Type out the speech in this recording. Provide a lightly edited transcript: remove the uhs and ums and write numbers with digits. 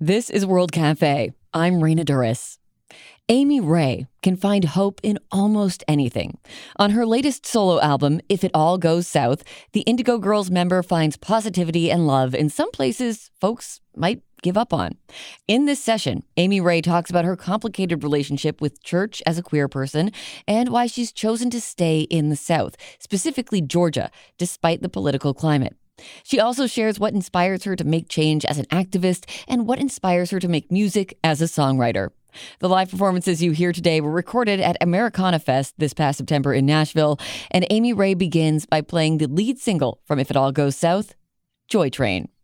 This is World Cafe. I'm Raina Duris. Amy Ray can find hope in almost anything. On her latest solo album, If It All Goes South, the Indigo Girls member finds positivity and love in some places folks might give up on. In this session, Amy Ray talks about her complicated relationship with church as a queer person and why she's chosen to stay in the South, specifically Georgia, despite the political climate. She also shares what inspires her to make change as an activist and what inspires her to make music as a songwriter. The live performances you hear today were recorded at Americana Fest this past September in Nashville, and Amy Ray begins by playing the lead single from If It All Goes South, Joy Train.